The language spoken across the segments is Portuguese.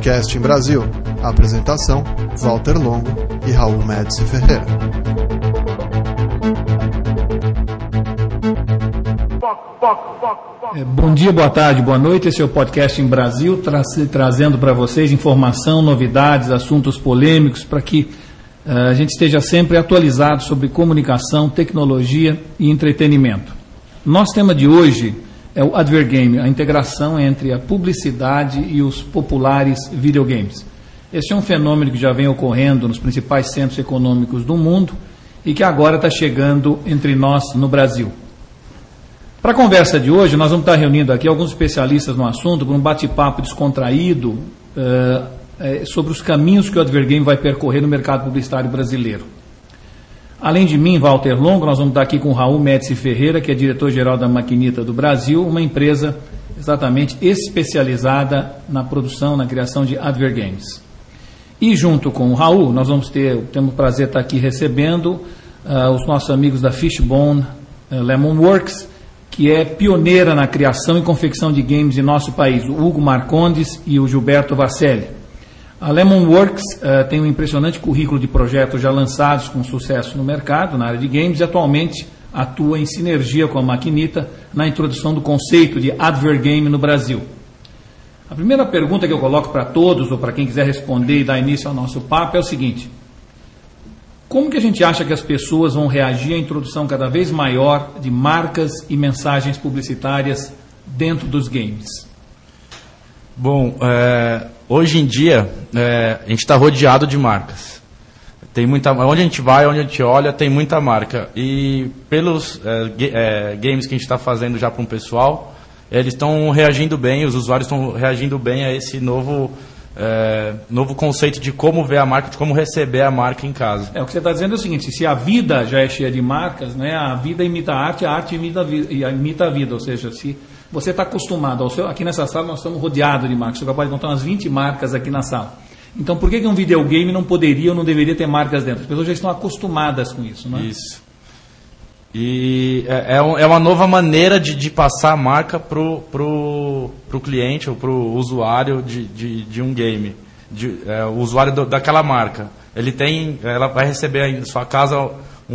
Podcast em Brasil. A apresentação, Walter Longo e Raul Médici Ferreira. Bom dia, boa tarde, boa noite. Esse é o Podcast em Brasil, trazendo para vocês informação, novidades, assuntos polêmicos, para que a gente esteja sempre atualizado sobre comunicação, tecnologia e entretenimento. Nosso tema de hoje é o Advergame, a integração entre a publicidade e os populares videogames. Esse é um fenômeno que já vem ocorrendo nos principais centros econômicos do mundo e que agora está chegando entre nós no Brasil. Para a conversa de hoje, nós vamos estar reunindo aqui alguns especialistas no assunto para um bate-papo descontraído sobre os caminhos que o Advergame vai percorrer no mercado publicitário brasileiro. Além de mim, Walter Longo, nós vamos estar aqui com o Raul Médici Ferreira, que é diretor-geral da Maquinita do Brasil, uma empresa exatamente especializada na produção, na criação de Advergames. E junto com o Raul, nós temos o prazer de estar aqui recebendo os nossos amigos da Fishbone Lemonworks, que é pioneira na criação e confecção de games em nosso país, o Hugo Marcondes e o Gilberto Vasselli. A Lemonworks tem um impressionante currículo de projetos já lançados com sucesso no mercado, na área de games, e atualmente atua em sinergia com a Maquinita na introdução do conceito de Advergame no Brasil. A primeira pergunta que eu coloco para todos, ou para quem quiser responder e dar início ao nosso papo, é o seguinte: como que a gente acha que as pessoas vão reagir à introdução cada vez maior de marcas e mensagens publicitárias dentro dos games? Bom, hoje em dia a gente está rodeado de marcas. Tem muita, onde a gente vai, onde a gente olha, tem muita marca. E pelos games que a gente está fazendo já para um pessoal, eles estão reagindo bem, os usuários estão reagindo bem a esse novo conceito de como ver a marca, de como receber a marca em casa. O que você está dizendo é o seguinte: se a vida já é cheia de marcas, né, a vida imita a arte imita a vida. Ou seja, se você está acostumado, aqui nessa sala nós estamos rodeados de marcas, você pode contar umas 20 marcas aqui na sala. Então por que um videogame não poderia ou não deveria ter marcas dentro? As pessoas já estão acostumadas com isso, não é? Isso. E é uma nova maneira de passar a marca pro cliente ou pro usuário de um game, o usuário daquela marca. Ela vai receber em sua casa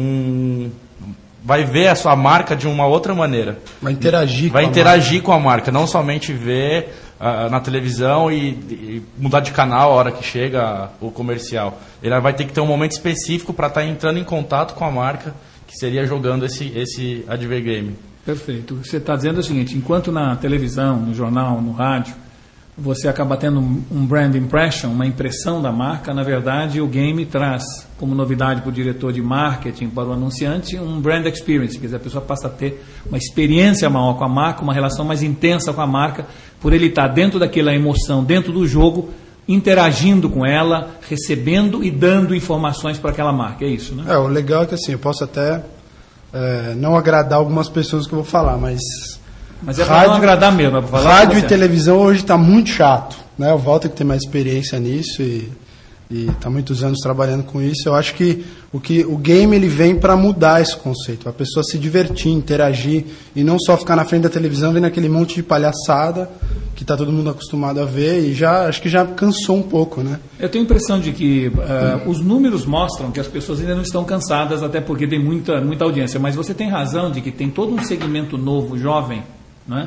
vai ver a sua marca de uma outra maneira. Vai interagir com a marca, não somente ver na televisão e mudar de canal a hora que chega o comercial. Ele vai ter que ter um momento específico para estar entrando em contato com a marca, que seria jogando esse Advergame. Perfeito. O que você está dizendo é o seguinte: enquanto na televisão, no jornal, no rádio, você acaba tendo um brand impression, uma impressão da marca, na verdade o game traz como novidade para o diretor de marketing, para o anunciante, um brand experience. Quer dizer, a pessoa passa a ter uma experiência maior com a marca, uma relação mais intensa com a marca, por ele estar dentro daquela emoção, dentro do jogo, interagindo com ela, recebendo e dando informações para aquela marca. É isso, né? O legal é que assim, eu posso até não agradar algumas pessoas que eu vou falar, mas é para não agradar mesmo, é para falar. Rádio e televisão hoje está muito chato, né? O Walter que tem mais experiência nisso e está muitos anos trabalhando com isso. Eu acho que o game ele vem para mudar esse conceito, a pessoa se divertir, interagir e não só ficar na frente da televisão vendo aquele monte de palhaçada que está todo mundo acostumado a ver e acho que já cansou um pouco, né? Eu tenho a impressão de que os números mostram que as pessoas ainda não estão cansadas, até porque tem muita audiência, mas você tem razão de que tem todo um segmento novo, jovem, né,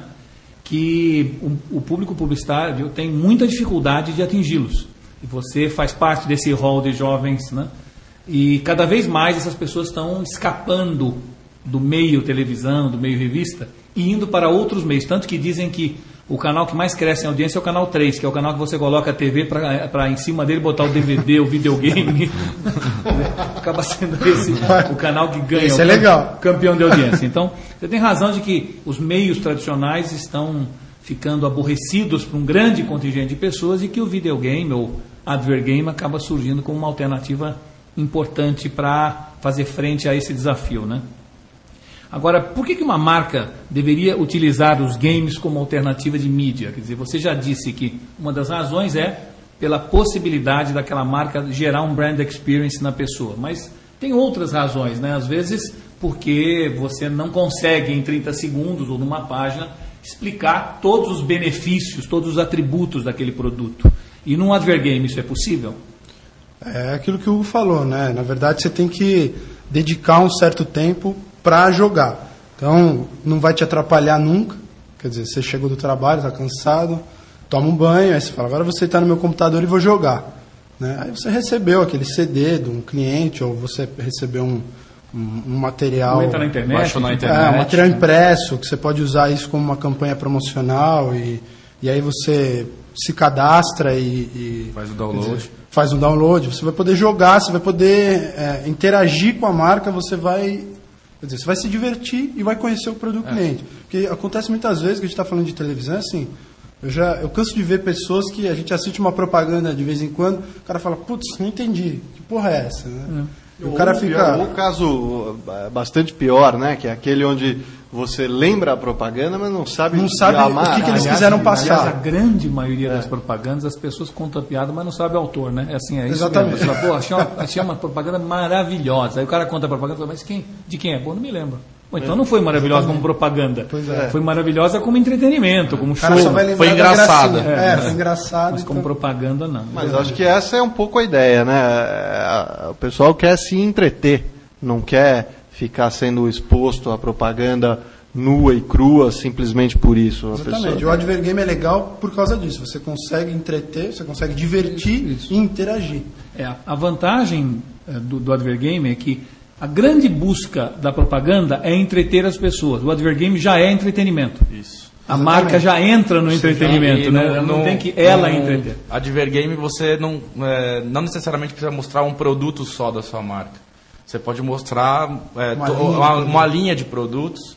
que o público publicitário tem muita dificuldade de atingi-los. E você faz parte desse rol de jovens, né? E cada vez mais essas pessoas estão escapando do meio televisão, do meio revista, e indo para outros meios. Tanto que dizem que o canal que mais cresce em audiência é o canal 3, que é o canal que você coloca a TV para em cima dele botar o DVD, o videogame. Acaba sendo esse o canal que ganha. Isso é legal. Campeão de audiência. Então, você tem razão de que os meios tradicionais estão ficando aborrecidos por um grande contingente de pessoas e que o videogame ou Advergame acaba surgindo como uma alternativa importante para fazer frente a esse desafio, né? Agora, por que uma marca deveria utilizar os games como alternativa de mídia? Quer dizer, você já disse que uma das razões é pela possibilidade daquela marca gerar um brand experience na pessoa, mas tem outras razões, né? Às vezes porque você não consegue em 30 segundos ou numa página explicar todos os benefícios, todos os atributos daquele produto. E num advergame isso é possível? É aquilo que o Hugo falou, né? Na verdade, você tem que dedicar um certo tempo para jogar. Então, não vai te atrapalhar nunca. Quer dizer, você chegou do trabalho, está cansado, toma um banho, aí você fala, agora você está no meu computador e vou jogar. Né? Aí você recebeu aquele CD de um cliente, ou você recebeu um material... Entra na internet. Baixou na internet. Um material impresso, que você pode usar isso como uma campanha promocional, e aí você se cadastra e faz o download. Faz um download, você vai poder jogar, você vai poder interagir com a marca, você vai se divertir e vai conhecer o produto do cliente. Porque acontece muitas vezes que a gente está falando de televisão, assim, eu canso de ver pessoas que a gente assiste uma propaganda de vez em quando, o cara fala, putz, não entendi, que porra é essa? Né? O cara fica... Ou caso bastante pior, né? Que é aquele onde você lembra a propaganda, mas não sabe o que eles quiseram passar. Aliás, a grande maioria das propagandas, as pessoas contam a piada, mas não sabe o autor, né? É assim, é isso. Exatamente. Mesmo. Você fala, achei uma propaganda maravilhosa. Aí o cara conta a propaganda e fala, mas de quem é? Bom, não me lembro. Bom, então não foi maravilhosa como propaganda. Foi maravilhosa como entretenimento, como show. Foi engraçada. Foi engraçado. Mas como propaganda, não. Mas acho que essa é um pouco a ideia, né? O pessoal quer se entreter, não quer ficar sendo exposto à propaganda nua e crua simplesmente por isso. Exatamente. O advergame é legal por causa disso. Você consegue entreter, você consegue divertir e interagir. A vantagem do advergame é que a grande busca da propaganda é entreter as pessoas. O advergame já é entretenimento. Isso. A marca já entra no entretenimento, né? Não tem que ela entreter. Advergame você não necessariamente precisa mostrar um produto só da sua marca. Você pode mostrar uma linha de produtos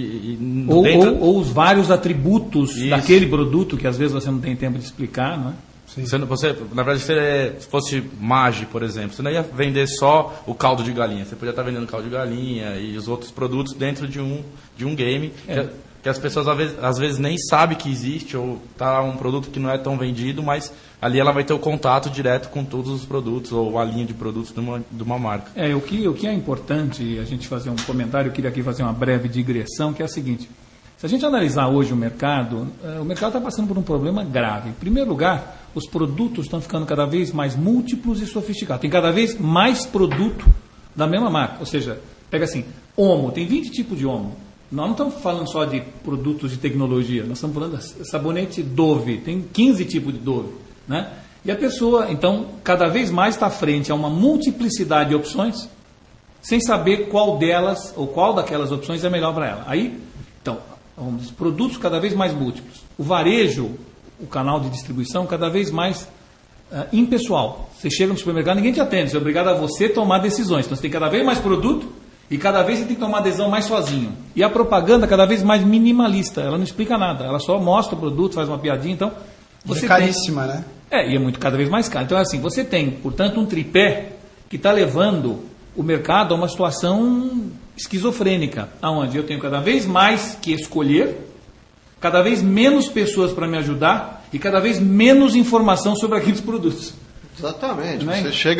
ou os vários atributos daquele produto que às vezes você não tem tempo de explicar, não é? Você, na verdade, se fosse Maggi, por exemplo, você não ia vender só o caldo de galinha. Você podia estar vendendo caldo de galinha e os outros produtos dentro de um game que as pessoas às vezes nem sabem que existe, ou está um produto que não é tão vendido, mas ali ela vai ter o contato direto com todos os produtos ou a linha de produtos de uma marca. O que é importante a gente fazer um comentário, eu queria aqui fazer uma breve digressão, que é a seguinte. Se a gente analisar hoje o mercado está passando por um problema grave. Em primeiro lugar, os produtos estão ficando cada vez mais múltiplos e sofisticados. Tem cada vez mais produto da mesma marca. Ou seja, pega assim, Omo, tem 20 tipos de Omo. Nós não estamos falando só de produtos de tecnologia, nós estamos falando de sabonete Dove, tem 15 tipos de Dove. Né? E a pessoa, então, cada vez mais está frente a uma multiplicidade de opções, sem saber qual delas, ou qual daquelas opções é melhor para ela. Aí, então, os produtos cada vez mais múltiplos. O varejo, o canal de distribuição, cada vez mais impessoal. Você chega no supermercado, ninguém te atende. Você é obrigado a você tomar decisões. Então, você tem cada vez mais produto e cada vez você tem que tomar decisão mais sozinho. E a propaganda cada vez mais minimalista. Ela não explica nada. Ela só mostra o produto, faz uma piadinha. Então, você é caríssima, né? E é cada vez mais caro. Então, assim, você tem, portanto, um tripé que está levando o mercado a uma situação esquizofrênica, onde eu tenho cada vez mais que escolher, cada vez menos pessoas para me ajudar e cada vez menos informação sobre aqueles produtos. Exatamente. Você chega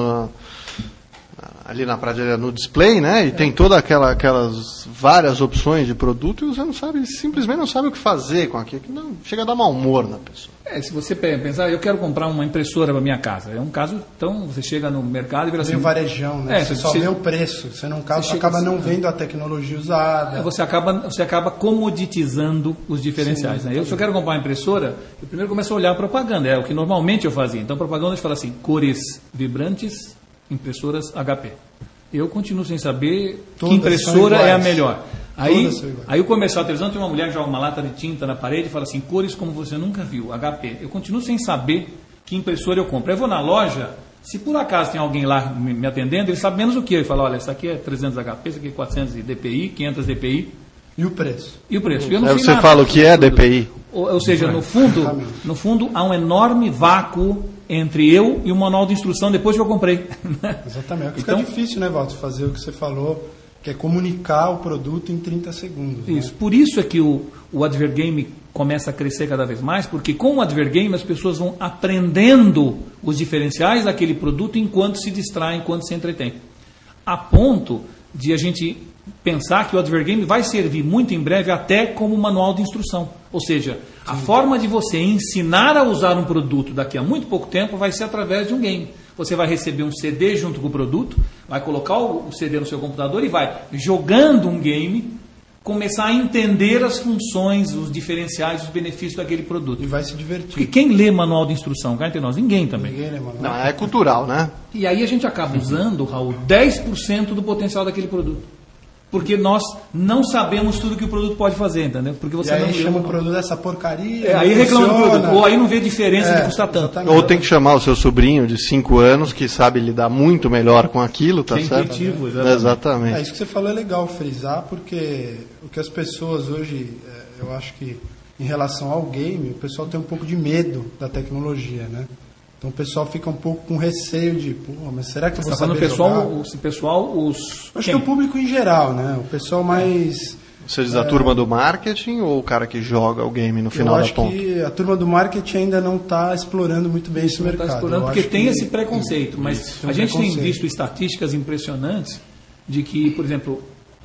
ali na prateleira, no display, né? E tem todas aquelas várias opções de produto e você simplesmente não sabe o que fazer com aquilo. Não, chega a dar mau humor na pessoa. Se você pensar, eu quero comprar uma impressora para minha casa. É um caso, então você chega no mercado e vira assim. Tem o varejão, né? Você só vê o preço. Você acaba não vendo a tecnologia usada. Você acaba comoditizando os diferenciais. Sim, né? Se eu quero comprar uma impressora, eu primeiro começo a olhar a propaganda. É o que normalmente eu fazia. Então a propaganda fala assim, cores vibrantes, impressoras HP. Eu continuo sem saber que impressora é a melhor. Aí o comercial de televisão tem uma mulher que joga uma lata de tinta na parede e fala assim, cores como você nunca viu, HP. Eu continuo sem saber que impressora eu compro. Eu vou na loja, se por acaso tem alguém lá me atendendo, ele sabe menos o que. Ele fala, olha, essa aqui é 300 HP, essa aqui é 400 DPI, 500 DPI. E o preço? Eu não sei você nada. Fala o que é DPI. Ou seja, no fundo há um enorme vácuo entre eu e o manual de instrução depois que eu comprei. Exatamente. Fica difícil, né, Walter, fazer o que você falou, que é comunicar o produto em 30 segundos. Isso. Né? Por isso é que o advergame começa a crescer cada vez mais, porque com o advergame as pessoas vão aprendendo os diferenciais daquele produto enquanto se distraem, enquanto se entretêm. A ponto de a gente pensar que o Advergame vai servir muito em breve até como manual de instrução. Ou seja, a forma de você ensinar a usar um produto daqui a muito pouco tempo vai ser através de um game. Você vai receber um CD junto com o produto, vai colocar o CD no seu computador e vai, jogando um game, começar a entender as funções, os diferenciais, os benefícios daquele produto. E vai se divertir. Porque quem lê manual de instrução? Cá entre nós, ninguém também. Ninguém lê manual. Não, é cultural, né? E aí a gente acaba usando, Raul, 10% do potencial daquele produto. Porque nós não sabemos tudo que o produto pode fazer, entendeu? Porque você e aí não chama o produto dessa porcaria. aí reclama do produto. Ou aí não vê diferença de custar tanto. Exatamente. Ou tem que chamar o seu sobrinho de 5 anos, que sabe lidar muito melhor com aquilo, tá Que é certo? intuitivo, Exatamente. Isso que você falou é legal frisar, porque o que as pessoas hoje, eu acho que em relação ao game, o pessoal tem um pouco de medo da tecnologia, né? Então o pessoal fica um pouco com receio de, mas será que eu vou saber jogar? Acho que o público em geral, né? O pessoal mais... Você diz a turma do marketing ou o cara que joga o game no final da ponta? Eu acho que a turma do marketing ainda não está explorando muito bem esse mercado. Está explorando porque tem esse preconceito, mas a gente tem visto estatísticas impressionantes de que, por exemplo,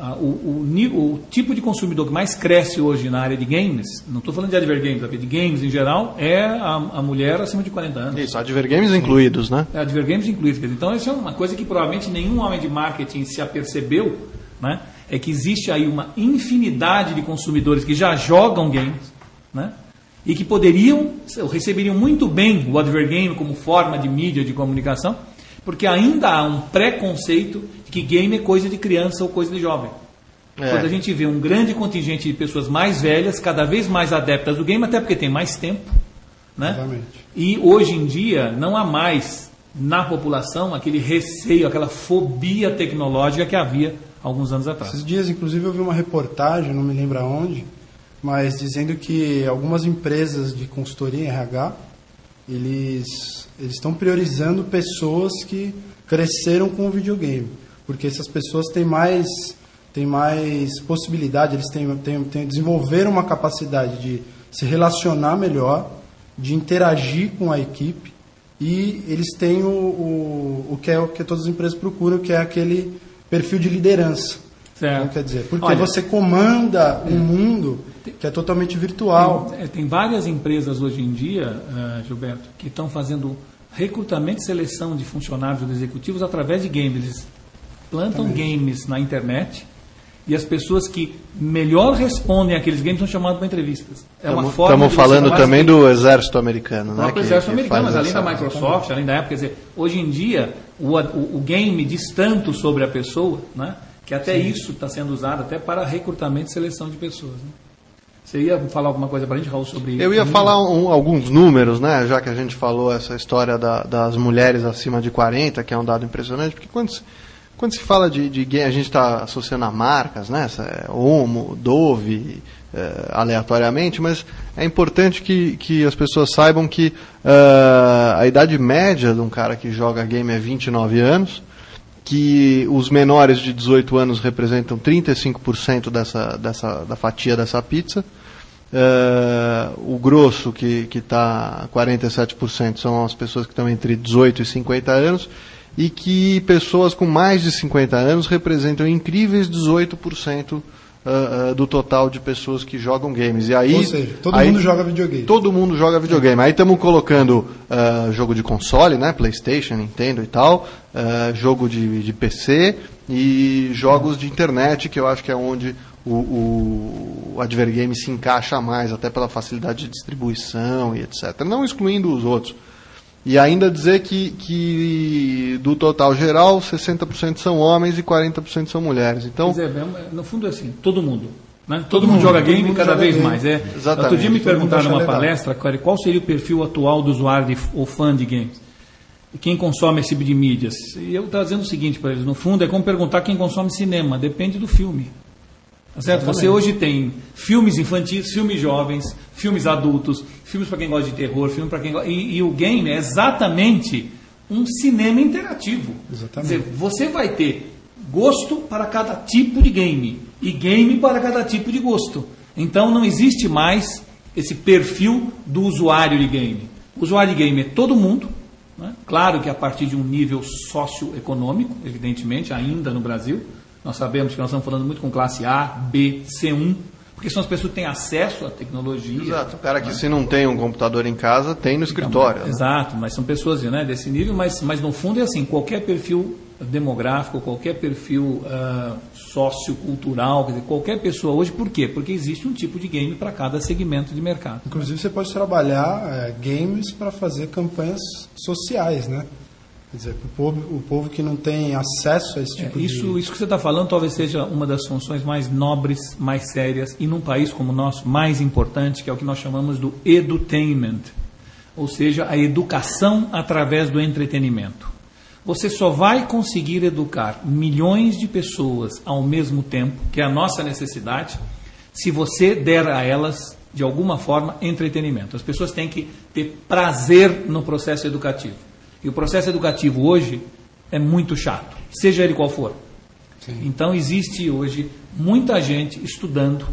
o tipo de consumidor que mais cresce hoje na área de games, não estou falando de advergames, de games em geral, é a mulher acima de 40 anos. Isso, advergames incluídos, né? Advergames incluídos. Então, isso é uma coisa que provavelmente nenhum homem de marketing se apercebeu, né? É que existe aí uma infinidade de consumidores que já jogam games, né? E que receberiam muito bem o advergame como forma de mídia de comunicação, porque ainda há um preconceito de que game é coisa de criança ou coisa de jovem. Quando a gente vê um grande contingente de pessoas mais velhas, cada vez mais adeptas do game, até porque tem mais tempo, né? Exatamente. E hoje em dia não há mais na população aquele receio, aquela fobia tecnológica que havia alguns anos atrás. Esses dias, inclusive, eu vi uma reportagem, não me lembro aonde, mas dizendo que algumas empresas de consultoria em RH, eles estão priorizando pessoas que cresceram com o videogame, porque essas pessoas têm mais possibilidade, eles desenvolveram uma capacidade de se relacionar melhor, de interagir com a equipe, e eles têm o que todas as empresas procuram, que é aquele perfil de liderança. Certo. Então, quer dizer, porque você comanda um mundo que é totalmente virtual. Tem várias empresas hoje em dia, Gilberto, que estão fazendo recrutamento e seleção de funcionários ou executivos através de games. Eles plantam games na internet e as pessoas que melhor respondem àqueles games são chamadas para entrevistas. Estamos falando também do exército americano, né? O exército americano, mas além da Microsoft, além da Apple, quer dizer, hoje em dia o game diz tanto sobre a pessoa, né? Que até isso está sendo usado até para recrutamento e seleção de pessoas. Né? Você ia falar alguma coisa para a gente, Raul, sobre isso? Eu ia falar alguns números, né? Já que a gente falou essa história das mulheres acima de 40, que é um dado impressionante, porque quando se fala de game, a gente está associando a marcas, né? Omo, Dove, aleatoriamente, mas é importante que as pessoas saibam que a idade média de um cara que joga game é 29 anos, que os menores de 18 anos representam 35% da fatia dessa pizza, o grosso, que está 47%, são as pessoas que estão entre 18 e 50 anos, e que pessoas com mais de 50 anos representam incríveis 18% do total de pessoas que jogam games. E aí, ou seja, todo mundo joga videogame. Todo mundo joga videogame. Aí estamos colocando jogo de console, né? PlayStation, Nintendo e tal, jogo de PC e jogos de internet, que eu acho que é onde o advergame se encaixa mais, até pela facilidade de distribuição e etc. Não excluindo os outros. E ainda dizer que do total geral, 60% são homens e 40% são mulheres. Então, no fundo é assim, todo mundo. Né? Todo mundo joga game cada vez mais. Exatamente. Outro dia me perguntaram numa palestra qual seria o perfil atual do usuário ou fã de games. Quem consome esse tipo de mídias. E eu estava dizendo o seguinte para eles, no fundo é como perguntar quem consome cinema, depende do filme. Certo? Você hoje tem filmes infantis, filmes jovens, filmes adultos, filmes para quem gosta de terror, filme para quem gosta... E o game é exatamente um cinema interativo. Exatamente. Quer dizer, você vai ter gosto para cada tipo de game e game para cada tipo de gosto. Então não existe mais esse perfil do usuário de game. O usuário de game é todo mundo, né? Claro que a partir de um nível socioeconômico, evidentemente, ainda no Brasil, Nós sabemos que nós estamos falando muito com classe A, B, C1, porque são as pessoas que têm acesso à tecnologia. Exato, o cara que se não tem um computador em casa, tem no escritório. Então, exato, mas são pessoas, né, desse nível, mas no fundo é assim, qualquer perfil demográfico, qualquer perfil sociocultural, quer dizer, qualquer pessoa hoje, por quê? Porque existe um tipo de game para cada segmento de mercado. Inclusive você pode trabalhar games para fazer campanhas sociais, né? Quer dizer, o povo que não tem acesso a esse tipo de... Isso que você está falando talvez seja uma das funções mais nobres, mais sérias, e num país como o nosso, mais importante, que é o que nós chamamos do edutainment, ou seja, a educação através do entretenimento. Você só vai conseguir educar milhões de pessoas ao mesmo tempo, que é a nossa necessidade, se você der a elas, de alguma forma, entretenimento. As pessoas têm que ter prazer no processo educativo. E o processo educativo hoje é muito chato, seja ele qual for. Sim. Então existe hoje muita gente estudando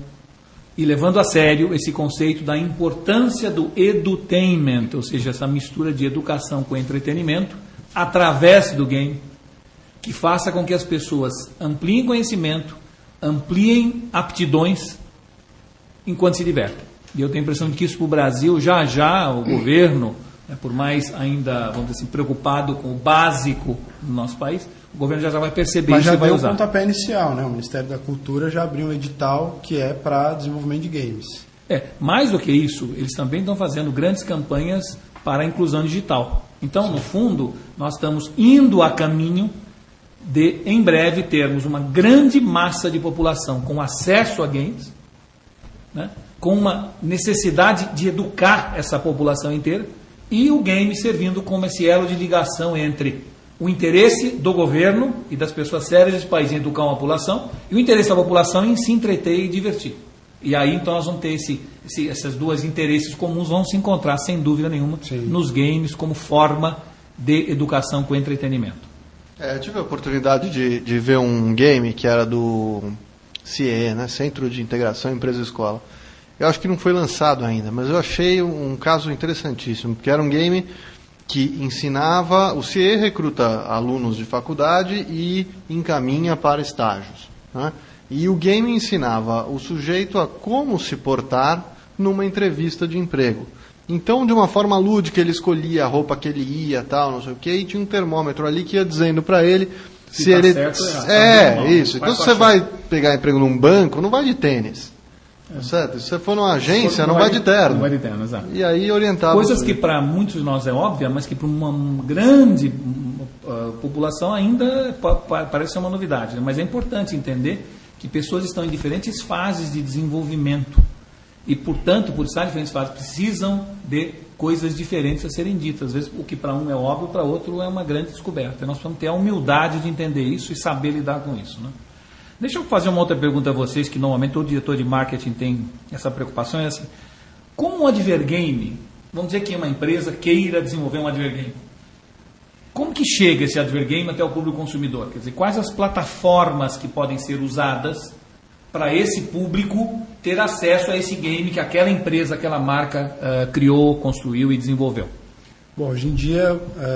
e levando a sério esse conceito da importância do edutainment, ou seja, essa mistura de educação com entretenimento, através do game, que faça com que as pessoas ampliem conhecimento, ampliem aptidões, enquanto se divertem. E eu tenho a impressão de que isso para o Brasil, já o governo... por mais ainda, vamos dizer assim, preocupado com o básico do nosso país, o governo já vai perceber isso e vai usar. Mas já deu o pontapé inicial, né? O Ministério da Cultura já abriu um edital que é para desenvolvimento de games. Mais do que isso, eles também estão fazendo grandes campanhas para a inclusão digital. Então, no fundo, nós estamos indo a caminho de, em breve, termos uma grande massa de população com acesso a games, né? Com uma necessidade de educar essa população inteira, e o game servindo como esse elo de ligação entre o interesse do governo e das pessoas sérias desse país em educar uma população e o interesse da população em se entreter e divertir. E aí então nós vamos ter esses dois interesses comuns vão se encontrar sem dúvida nenhuma. Sim. Nos games como forma de educação com entretenimento. Eu tive a oportunidade de ver um game que era do CIE, né? Centro de Integração Empresa-Escola. Eu acho que não foi lançado ainda, mas eu achei um caso interessantíssimo, porque era um game que ensinava, o CIE recruta alunos de faculdade e encaminha para estágios, né? E o game ensinava o sujeito a como se portar numa entrevista de emprego. Então, de uma forma lúdica, ele escolhia a roupa que ele ia, tal, não sei o quê, e tinha um termômetro ali que ia dizendo para ele se ele... Certo, isso. Então, se você vai pegar emprego num banco, não vai de tênis. Certo? Se você for numa agência, não vai de terno. Não vai de terno, exato. E aí orientado. Coisas que para muitos de nós é óbvia, mas que para uma grande população ainda parece ser uma novidade. Né? Mas é importante entender que pessoas estão em diferentes fases de desenvolvimento. E, portanto, por estar em diferentes fases, precisam de coisas diferentes a serem ditas. Às vezes, o que para um é óbvio, para outro é uma grande descoberta. E nós precisamos ter a humildade de entender isso e saber lidar com isso, né? Deixa eu fazer uma outra pergunta a vocês, que normalmente todo diretor de marketing tem essa preocupação, é assim, como um advergame, vamos dizer que uma empresa queira desenvolver um advergame, como que chega esse advergame até o público consumidor? Quer dizer, quais as plataformas que podem ser usadas para esse público ter acesso a esse game que aquela empresa, aquela marca criou, construiu e desenvolveu? Bom, hoje em dia...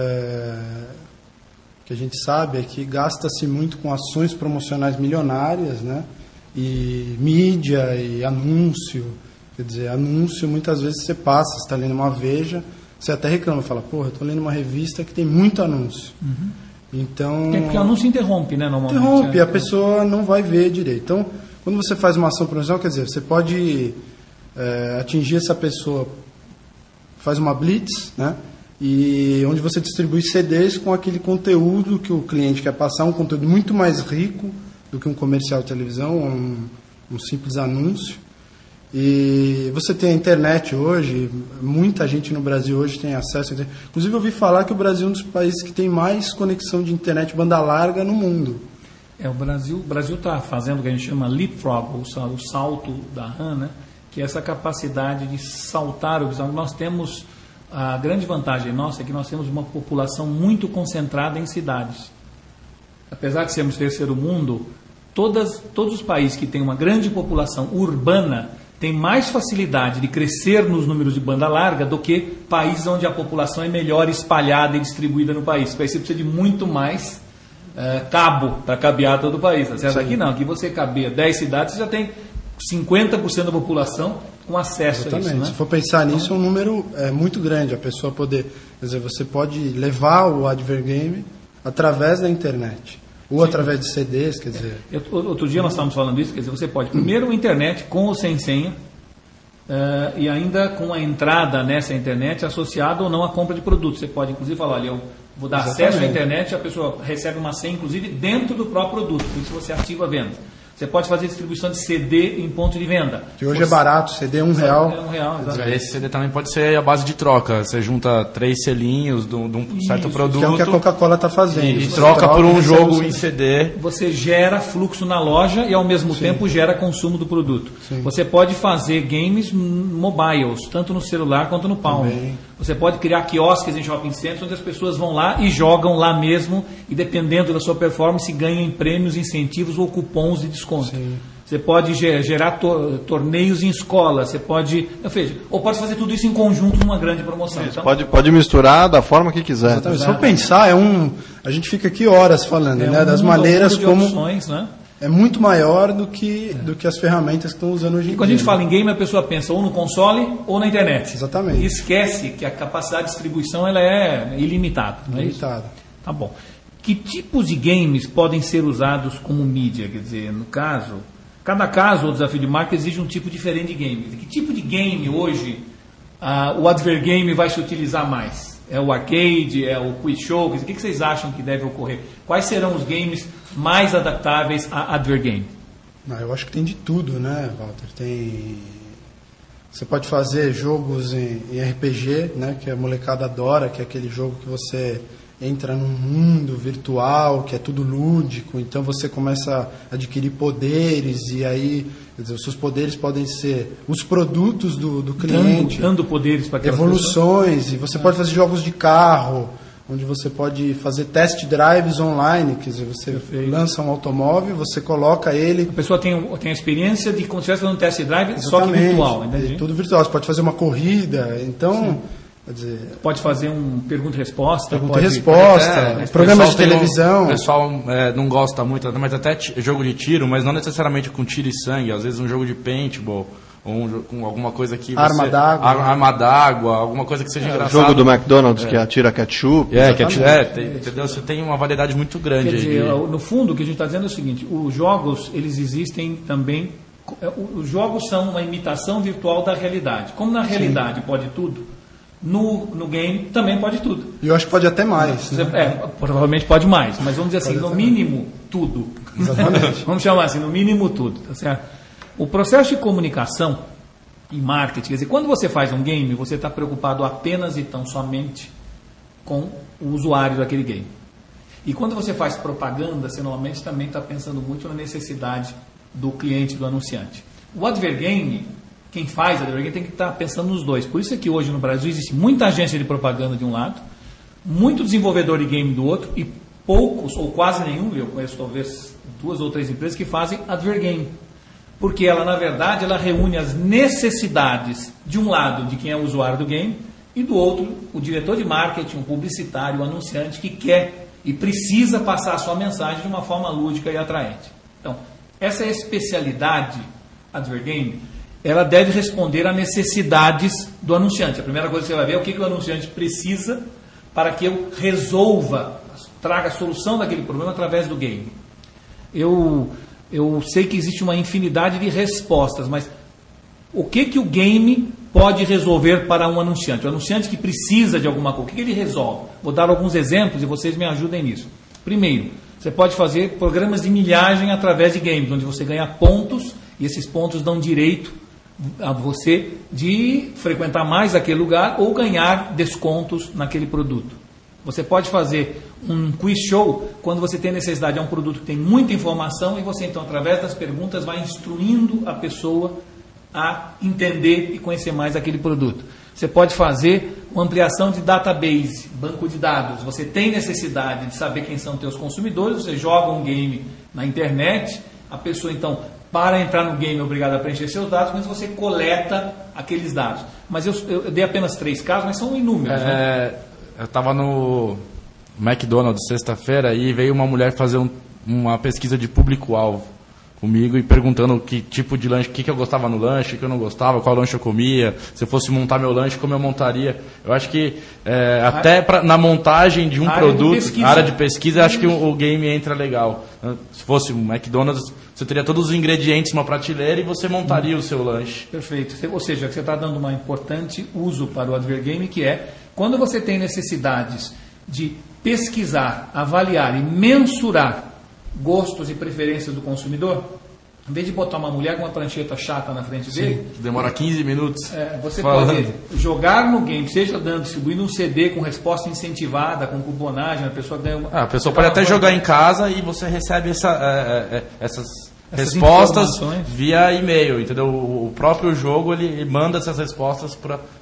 O que a gente sabe é que gasta-se muito com ações promocionais milionárias, né? E mídia e anúncio. Quer dizer, anúncio muitas vezes você passa, você está lendo uma Veja, você até reclama, fala, porra, eu estou lendo uma revista que tem muito anúncio. Uhum. Então... Porque o anúncio interrompe, né? Normalmente. Interrompe, a pessoa não vai ver direito. Então, quando você faz uma ação promocional, quer dizer, você pode atingir essa pessoa, faz uma blitz, né? E onde você distribui CDs com aquele conteúdo que o cliente quer passar, um conteúdo muito mais rico do que um comercial de televisão, um simples anúncio. E você tem a internet hoje, muita gente no Brasil hoje tem acesso a internet. Inclusive eu ouvi falar que o Brasil é um dos países que tem mais conexão de internet banda larga no mundo. O Brasil está fazendo o que a gente chama leapfrog, o salto da rã, né? Que é essa capacidade de saltar o horizonte. Nós temos... A grande vantagem nossa é que nós temos uma população muito concentrada em cidades. Apesar de sermos terceiro mundo, todos os países que têm uma grande população urbana têm mais facilidade de crescer nos números de banda larga do que países onde a população é melhor espalhada e distribuída no país. Para isso você precisa de muito mais cabo para cabear todo o país, tá certo? Aqui não, aqui você cabeia 10 cidades, você já tem 50% da população com acesso a isso, né? Se for pensar nisso, é um número muito grande, a pessoa poder, quer dizer, você pode levar o Advergame através da internet, ou através de CDs, quer dizer... Outro dia nós estávamos falando isso, quer dizer, você pode, primeiro a internet com ou sem senha, e ainda com a entrada nessa internet associada ou não à compra de produtos. Você pode, inclusive, falar, olha, eu vou dar acesso à internet, a pessoa recebe uma senha, inclusive, dentro do próprio produto, por isso você ativa a venda. Você pode fazer distribuição de CD em ponto de venda. Que hoje é barato, CD é R$1. Esse CD também pode ser a base de troca. Você junta 3 selinhos de um certo produto. Que é o que a Coca-Cola está fazendo. E troca por um jogo em CD. Você gera fluxo na loja e ao mesmo tempo gera consumo do produto. Sim. Você pode fazer games mobiles, tanto no celular quanto no palm. Também. Você pode criar quiosques em shopping centers onde as pessoas vão lá e jogam lá mesmo e dependendo da sua performance ganham prêmios, incentivos ou cupons de desconto. Sim. Você pode gerar torneios em escola, você pode, ou pode fazer tudo isso em conjunto numa grande promoção. Então, pode misturar da forma que quiser. Exatamente. Se for pensar, a gente fica aqui horas falando, né, das maneiras como opções, né? É muito maior do que as ferramentas que estão usando hoje em dia. E quando a gente fala em game, a pessoa pensa ou no console ou na internet. Exatamente. E esquece que a capacidade de distribuição ela é ilimitada. Não é isso? Ilimitada. Tá bom. Que tipos de games podem ser usados como mídia? Quer dizer, no caso, cada caso ou desafio de marca exige um tipo diferente de game. Que tipo de game hoje o Advergame vai se utilizar mais? É o arcade? É o quiz show? Quer dizer, o que vocês acham que deve ocorrer? Quais serão os games mais adaptáveis a Advergame? Eu acho que tem de tudo, né, Walter? Você pode fazer jogos em RPG, né, que a molecada adora, que é aquele jogo que você entra num mundo virtual, que é tudo lúdico, então você começa a adquirir poderes e aí, quer dizer, os seus poderes podem ser os produtos do cliente, dando poderes para evoluções, e você pode fazer jogos de carro, onde você pode fazer test drives online, quer dizer, você lança um automóvel, você coloca ele... A pessoa tem a experiência de como se estivesse fazendo um test drive, exatamente, só que virtual. É tudo virtual, você pode fazer uma corrida, então... Quer dizer, pode fazer um pergunta e resposta. Programas de televisão. O pessoal não gosta muito, mas até jogo de tiro, mas não necessariamente com tiro e sangue. Às vezes um jogo de paintball, ou com alguma coisa que... Arma d'água, alguma coisa que seja engraçada. Jogo do McDonald's que atira ketchup. Entendeu? Você tem uma variedade muito grande. Quer dizer, no fundo, o que a gente está dizendo é o seguinte, os jogos, eles existem também... Os jogos são uma imitação virtual da realidade. Como na realidade pode tudo... No game também pode tudo. E eu acho que pode até mais. Né? Provavelmente pode mais, mas vamos dizer assim, no mínimo tudo. Exatamente. Vamos chamar assim, no mínimo tudo. Tá certo? O processo de comunicação e marketing, quer dizer, quando você faz um game, você está preocupado apenas e tão somente com o usuário daquele game. E quando você faz propaganda, você normalmente também está pensando muito na necessidade do cliente, do anunciante. O Advergame... Quem faz a Advergame tem que estar pensando nos dois. Por isso é que hoje no Brasil existe muita agência de propaganda de um lado, muito desenvolvedor de game do outro e poucos, ou quase nenhum, eu conheço talvez 2 ou 3 empresas que fazem Advergame. Porque ela, na verdade, ela reúne as necessidades de um lado de quem é o usuário do game e do outro o diretor de marketing, o publicitário, o anunciante que quer e precisa passar a sua mensagem de uma forma lúdica e atraente. Então, essa é a especialidade Advergame. Ela deve responder a necessidades do anunciante. A primeira coisa que você vai ver é o que o anunciante precisa para que eu resolva, traga a solução daquele problema através do game. Eu sei que existe uma infinidade de respostas, mas o que o game pode resolver para um anunciante? O anunciante que precisa de alguma coisa, o que ele resolve? Vou dar alguns exemplos e vocês me ajudem nisso. Primeiro, você pode fazer programas de milhagem através de games, onde você ganha pontos e esses pontos dão direito a você de frequentar mais aquele lugar ou ganhar descontos naquele produto. Você pode fazer um quiz show quando você tem necessidade de um produto que tem muita informação e você então através das perguntas vai instruindo a pessoa a entender e conhecer mais aquele produto. Você pode fazer uma ampliação de database, banco de dados. Você tem necessidade de saber quem são teus consumidores, você joga um game na internet, a pessoa então para entrar no game é obrigado a preencher seus dados, mas você coleta aqueles dados. Mas eu dei apenas 3 casos, mas são inúmeros. Eu estava no McDonald's sexta-feira e veio uma mulher fazer uma pesquisa de público-alvo comigo e perguntando que tipo de lanche, o que eu gostava no lanche, o que eu não gostava, qual lanche eu comia, se eu fosse montar meu lanche, como eu montaria. Eu acho que até na montagem de um produto, área de pesquisa, acho que o game entra legal. Se fosse um McDonald's, você teria todos os ingredientes numa prateleira e você montaria o seu lanche. Perfeito. Ou seja, você está dando um importante uso para o advergame, que é quando você tem necessidades de pesquisar, avaliar e mensurar gostos e preferências do consumidor, em vez de botar uma mulher com uma prancheta chata na frente dele, demora 15 minutos. Você pode jogar no game, seja distribuindo um CD com resposta incentivada, com cuponagem, a pessoa ganha a pessoa pode até jogar em casa e você recebe essas respostas via e-mail, entendeu? O próprio jogo ele manda essas respostas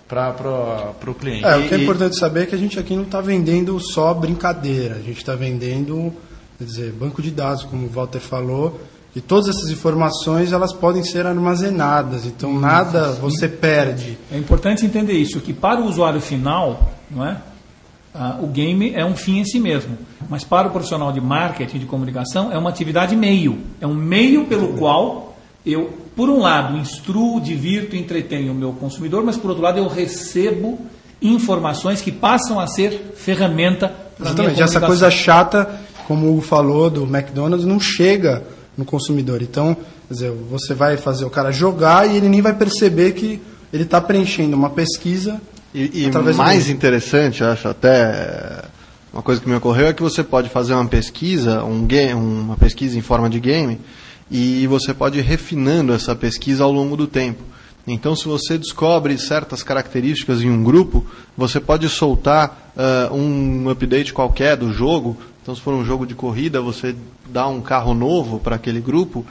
para o cliente. O que é importante saber é que a gente aqui não está vendendo só brincadeira, a gente está vendendo, quer dizer, banco de dados, como o Walter falou, e todas essas informações elas podem ser armazenadas, então nada você perde. É importante entender isso, que para o usuário final, não é? O game é um fim em si mesmo, mas para o profissional de marketing, de comunicação, é uma atividade meio. É um meio pelo qual eu, por um lado, instruo, divirto, entretenho o meu consumidor, mas por outro lado eu recebo informações que passam a ser ferramenta para a minha comunicação. Essa coisa chata, como o Hugo falou, do McDonald's, não chega no consumidor. Então, quer dizer, você vai fazer o cara jogar e ele nem vai perceber que ele está preenchendo uma pesquisa. E mais interessante, acho até, uma coisa que me ocorreu é que você pode fazer uma pesquisa, uma pesquisa em forma de game, e você pode ir refinando essa pesquisa ao longo do tempo. Então, se você descobre certas características em um grupo, você pode soltar um update qualquer do jogo. Então, se for um jogo de corrida, você dá um carro novo para aquele grupo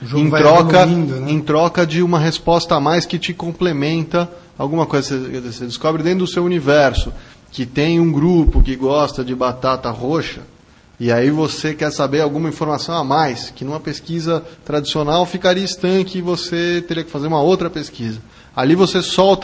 em troca de uma resposta a mais que te complementa alguma coisa. Você descobre dentro do seu universo que tem um grupo que gosta de batata roxa, e aí você quer saber alguma informação a mais, que numa pesquisa tradicional ficaria estanque e você teria que fazer uma outra pesquisa. Ali você solta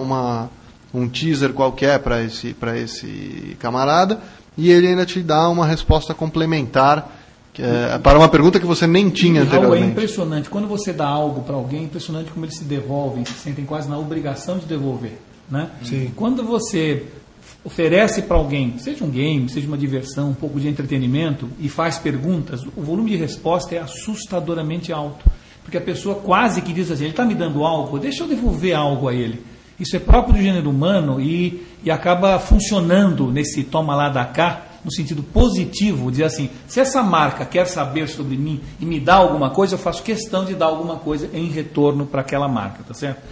um teaser qualquer para esse camarada, e ele ainda te dá uma resposta complementar para uma pergunta que você nem tinha anteriormente. É impressionante. Quando você dá algo para alguém, é impressionante como eles se devolvem, se sentem quase na obrigação de devolver. Né? Sim. Quando você oferece para alguém, seja um game, seja uma diversão, um pouco de entretenimento, e faz perguntas, o volume de resposta é assustadoramente alto. Porque a pessoa quase que diz assim, ele está me dando algo, deixa eu devolver algo a ele. Isso é próprio do gênero humano e acaba funcionando nesse toma lá da cá, no sentido positivo, dizer assim, se essa marca quer saber sobre mim e me dá alguma coisa, eu faço questão de dar alguma coisa em retorno para aquela marca, tá certo?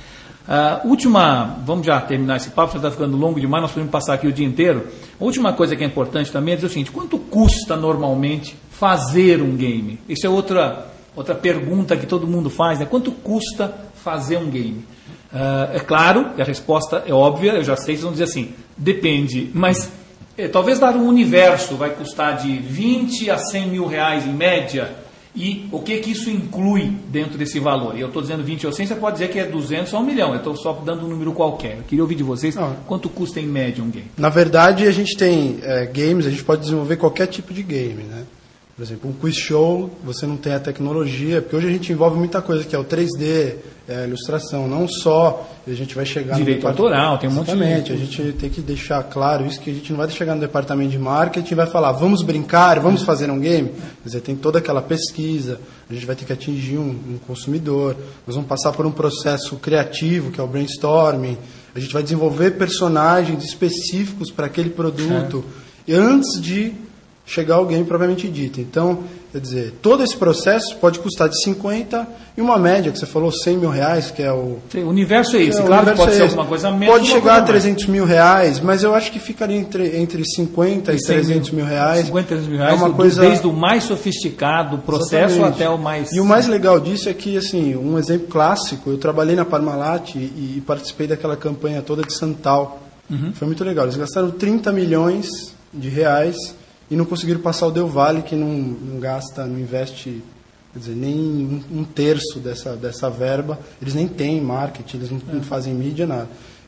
Vamos já terminar esse papo, já está ficando longo demais, nós podemos passar aqui o dia inteiro. A última coisa que é importante também é dizer o seguinte, quanto custa normalmente fazer um game? Isso é outra pergunta que todo mundo faz, né? Quanto custa fazer um game? É claro que a resposta é óbvia, eu já sei, vocês vão dizer assim, depende, mas talvez dar um universo vai custar de 20 a 100 mil reais em média, e o que isso inclui dentro desse valor? E eu estou dizendo 20 ou 100, você pode dizer que é 200 ou 1 milhão, eu estou só dando um número qualquer. Eu queria ouvir de vocês quanto custa em média um game. Na verdade, a gente tem games, a gente pode desenvolver qualquer tipo de game, né? Por exemplo, um quiz show, você não tem a tecnologia, porque hoje a gente envolve muita coisa, que é o 3D, a ilustração, não só a gente vai chegar direito autoral, tem um monte de... Exatamente, a gente tem que deixar claro isso, que a gente não vai chegar no departamento de marketing e vai falar, vamos brincar, vamos fazer um game. Quer dizer, tem toda aquela pesquisa, a gente vai ter que atingir um consumidor, nós vamos passar por um processo criativo, que é o brainstorming, a gente vai desenvolver personagens específicos para aquele produto, antes de chegar ao game propriamente dito. Então, quer dizer, todo esse processo pode custar de 50 e uma média, que você falou 100 mil reais, que é o... Sim, o universo é esse, claro que pode ser alguma coisa menos. Pode chegar a 300 mil reais, mas eu acho que ficaria entre 50 e 300 mil reais. 50 e 300 mil reais, é uma coisa... desde o mais sofisticado processo. Exatamente. Até o mais... E o mais legal disso é que, assim, um exemplo clássico, eu trabalhei na Parmalat e participei daquela campanha toda de Santal. Foi muito legal. Eles gastaram 30 milhões de reais e não conseguiram passar o Del Valle, que não gasta, não investe, quer dizer, nem um terço dessa verba. Eles nem têm marketing, eles não fazem mídia, nada.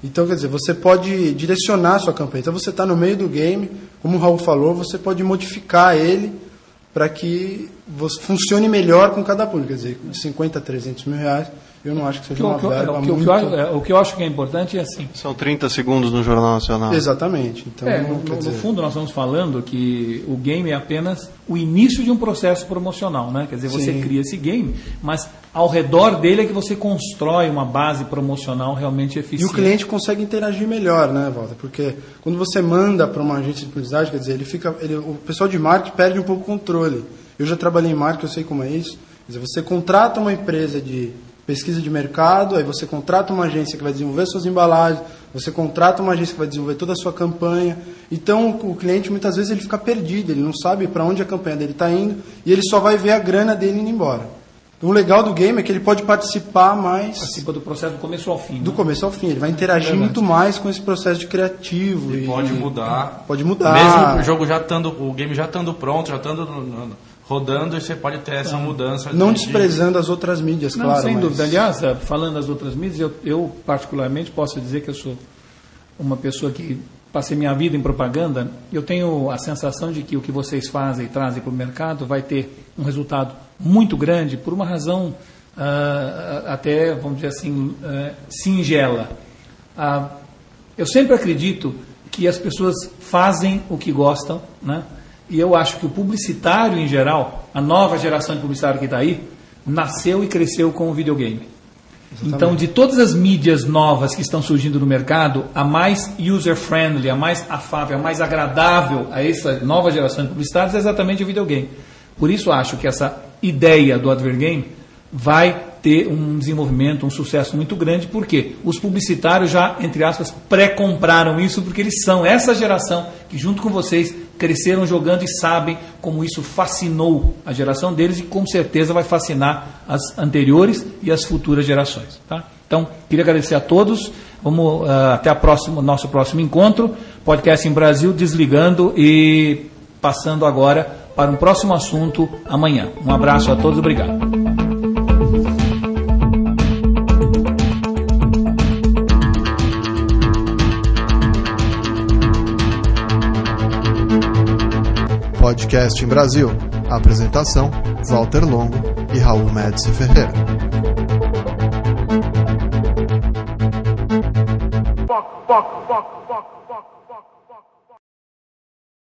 Então, quer dizer, você pode direcionar a sua campanha. Então, você está no meio do game, como o Raul falou, você pode modificar ele para que funcione melhor com cada público. Quer dizer, de 50 a 300 mil reais, eu não acho que seja uma verba muito... O que eu acho que é importante é assim... São 30 segundos no Jornal Nacional. Exatamente. Então, no fundo, nós estamos falando que o game é apenas o início de um processo promocional, né? Quer dizer, você cria esse game, mas ao redor dele é que você constrói uma base promocional realmente eficiente. E o cliente consegue interagir melhor, né, Walter? Porque quando você manda para uma agência de publicidade, quer dizer, o pessoal de marketing perde um pouco o controle. Eu já trabalhei em marketing, eu sei como é isso. Quer dizer, você contrata uma empresa de pesquisa de mercado, aí você contrata uma agência que vai desenvolver suas embalagens, você contrata uma agência que vai desenvolver toda a sua campanha. Então, o cliente, muitas vezes, ele fica perdido, ele não sabe para onde a campanha dele está indo e ele só vai ver a grana dele indo embora. Então, o legal do game é que ele pode participar mais... Participa do processo do começo ao fim. Do começo ao fim. Ele vai interagir muito mais com esse processo de criativo. E pode mudar. Pode mudar. Mesmo o jogo o game já estando pronto, já estando rodando, e você pode ter essa mudança. Não desprezando as outras mídias, não, claro. Sem dúvida. Aliás, falando das outras mídias, eu particularmente posso dizer que eu sou uma pessoa que passei minha vida em propaganda. Eu tenho a sensação de que o que vocês fazem e trazem para o mercado vai ter um resultado muito grande por uma razão até, vamos dizer assim, singela. Eu sempre acredito que as pessoas fazem o que gostam, né? E eu acho que o publicitário, em geral, a nova geração de publicitário que está aí, nasceu e cresceu com o videogame. Exatamente. Então, de todas as mídias novas que estão surgindo no mercado, a mais user-friendly, a mais afável, a mais agradável a essa nova geração de publicitários é exatamente o videogame. Por isso, acho que essa ideia do Advergame vai ter um desenvolvimento, um sucesso muito grande, porque os publicitários já, entre aspas, pré-compraram isso, porque eles são essa geração que, junto com vocês, cresceram jogando e sabem como isso fascinou a geração deles e, com certeza, vai fascinar as anteriores e as futuras gerações. Tá? Então, queria agradecer a todos. Vamos até nosso próximo encontro. Podcast em Brasil, desligando e passando agora para um próximo assunto amanhã. Um abraço a todos, obrigado. Podcast em Brasil. Apresentação: Walter Longo e Raul Médici Ferreira. Fuck.